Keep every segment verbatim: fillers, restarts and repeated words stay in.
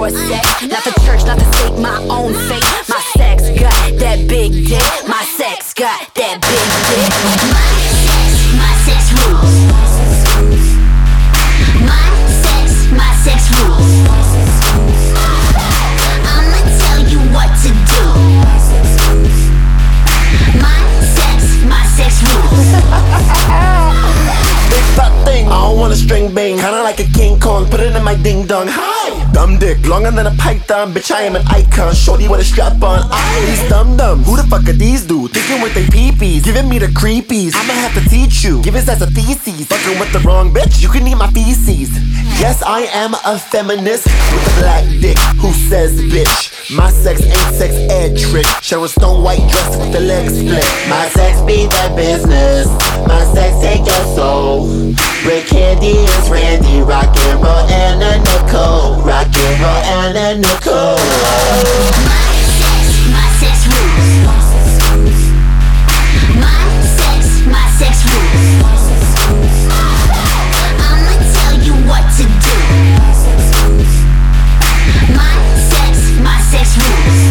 for sex, not the church, not the state, my own fate. My sex got that big dick. My sex got that big dick. My sex, my sex rules. My sex, my sex rules. I'ma tell you what to do. My sex, my sex rules. Big fat thing, I don't want a string bang. Kinda like a King Kong, put it in my ding dong. Hi! Dumb dick, longer than a python. Bitch, I am an icon. Shorty with a strap on. Aye, these dum dums. Who the fuck are these dudes? Thinking with they peepees, giving me the creepies. I'ma have to teach you. Give us as a thesis. Fucking with the wrong bitch, you can eat my feces. Yes, I am a feminist with a black dick. Who says bitch? My sex ain't sex ed trick. Sharon Stone white dress with the legs split. My sex be that business. My sex take your soul. Rick Candy is Randy. Rock and roll and a Nicole. Rock and roll and a Nicole. My sex, my sex rules. My sex, my sex rules. I'ma tell you what to do. My sex, my sex rules.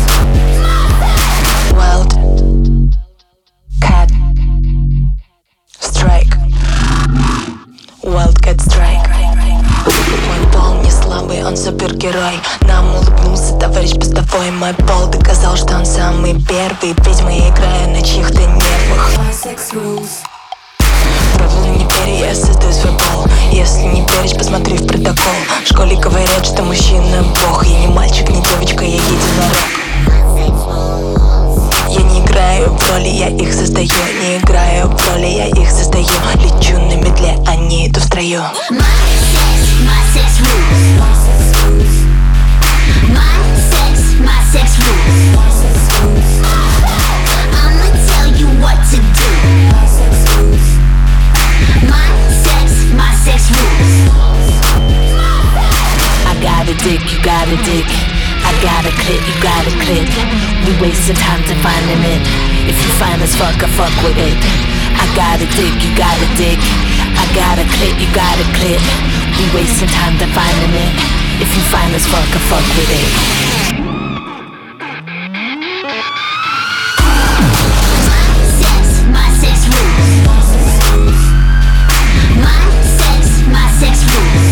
Wild Cat Strike. Wildcat Strike. Мой пол не слабый, он супергерой. Нам улыбнулся товарищ постовой. Мой пол доказал, что он самый первый. Ведьма, я играю на чьих-то нервах. Правила не верь, я создаю свой пол. Если не веришь, посмотри в протокол. В школе говорят, что мужчина бог. Я не мальчик, не девочка, я единорог. Я не играю в роли, я их создаю. Не играю в роли, я их создаю. Лечу на метле, а не иду в строю. My sex, my sex rules. My sex, my sex rules. I'ma tell you what to do. My sex, my sex rules. I got a dick, you got a dick. I got a clit, you got a clit. We wasting time to finding it. If you find us, fuck, I fuck with it. I got a dick, you got a dick. I got a clit, you got a clit. We wasting time to finding it. If you find us, fuck, I fuck with it. My sex, my sex rules. My sex, my sex rules.